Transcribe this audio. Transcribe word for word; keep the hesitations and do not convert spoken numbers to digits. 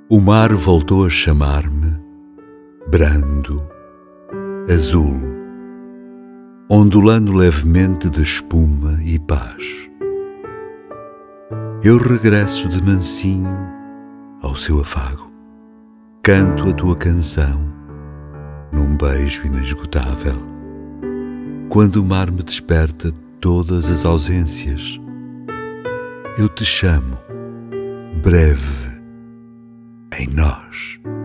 O mar voltou a chamar-me, brando, azul, ondulando levemente de espuma e paz. Eu regresso de mansinho ao seu afago, canto a tua canção num beijo inesgotável. Quando o mar me desperta todas as ausências, eu te chamo, breve, em nós.